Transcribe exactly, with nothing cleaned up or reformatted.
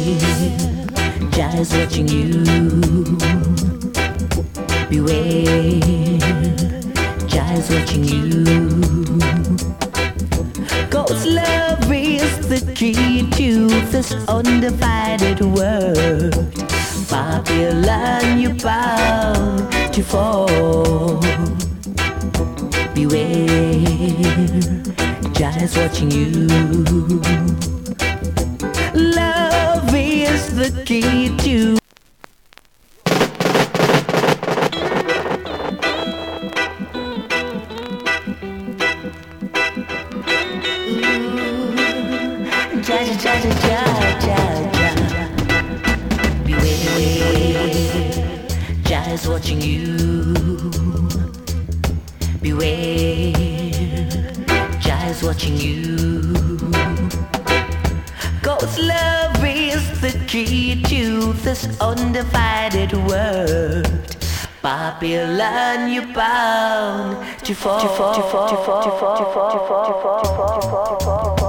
Jah is watching you. Beware, Jah is watching you. God's love is the key to this undivided world. Babylon, you're bound to fall. Beware, Jah is watching you. Love is the key to Jah, Jah, Jah, Jah, Jah, Jah. Beware, Jah is watching you. Beware, Jah is watching you. God's love is the key to this undivided world. Babylon, you're bound to fall, to fall, to fall, to fall, to fall, to fall, to fall, to fall, to fall.